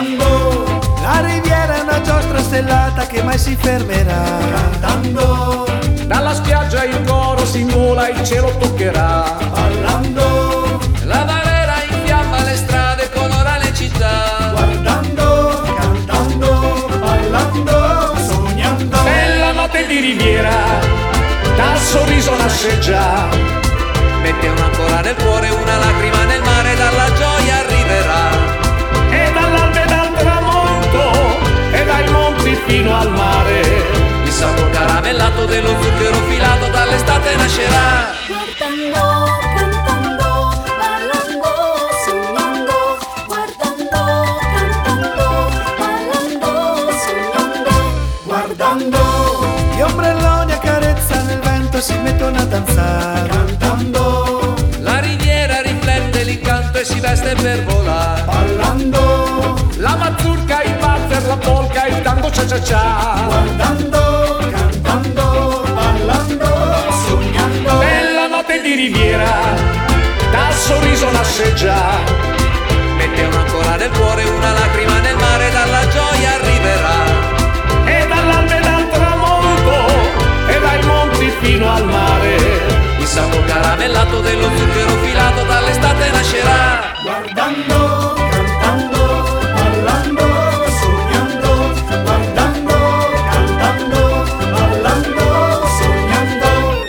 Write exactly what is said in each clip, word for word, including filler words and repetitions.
guardando. La riviera è una giostra stellata che mai si fermerà. Cantando, Dalla spiaggia il coro si invola, il cielo toccherà. ballando, La barriera infiamma le strade, colora le città. guardando, cantando, ballando, sognando. Bella notte di riviera, dal sorriso nasce già. Mette un'ancora nel cuore, una lacrima nel mare, dalla gioia arriverà. E dall'alba e dal tramonto, e dai monti fino al mare. Il sapore caramellato dello zucchero filato dall'estate nascerà. Guardando, cantando, ballando, sognando. Guardando, cantando, ballando, sognando. Guardando, Gli ombrelloni a carezza nel vento si mettono a danzare. cantando, La riviera riflette l'incanto e si veste per volare. ballando, La mazurka, il valzer, la polka, il tango cia cia cia. guardando, cantando, ballando, sognando. Bella notte di riviera, dal sorriso nasce già. Mette un'ancora nel cuore, una lacrima nel mare, dalla gioia arriverà. E dall'alba e dal tramonto, e dai monti fino al mare. Il sapore caramellato dello zucchero filato dall'estate nascerà. Guardando, cantando, ballando, sognando. Guardando, cantando, ballando, sognando.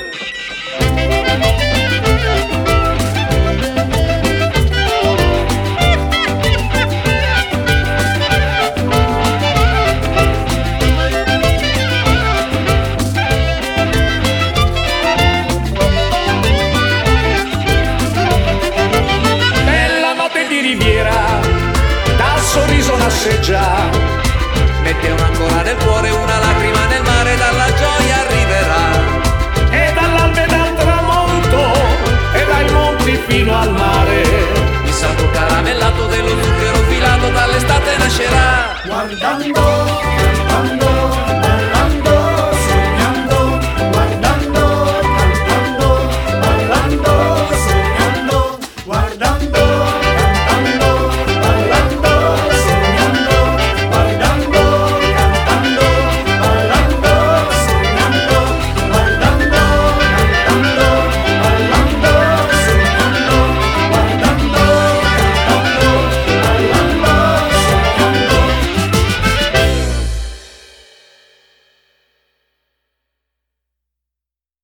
Bella notte di riviera, dal sorriso nasce già. Mette un'ancora nel cuore, una lacrima nel mare, dalla gioia arriverà. E dall'alba e dal tramonto, e dai monti fino al mare. Il sapore caramellato dello zucchero filato dall'estate nascerà. Guardando,